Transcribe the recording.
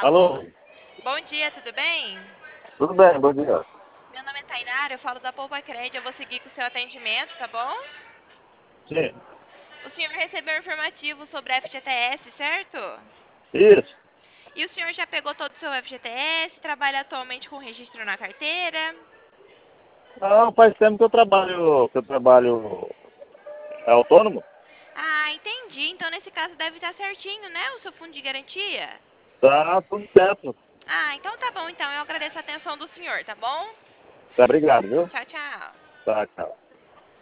Alô? Bom dia, tudo bem? Tudo bem, bom dia. Meu nome é Tainara, eu falo da Poupa Cred, eu vou seguir com o seu atendimento, tá bom? Sim. O senhor recebeu um informativo sobre a FGTS, certo? Isso. E o senhor já pegou todo o seu FGTS, trabalha atualmente com registro na carteira? Não, faz tempo que eu trabalho autônomo. Ah, entendi. Então nesse caso deve estar certinho, né? O seu fundo de garantia? Tá tudo certo. Ah, então tá bom então. Eu agradeço a atenção do senhor, tá bom? Tá, obrigado, viu? Tchau, tchau. Tá, tchau.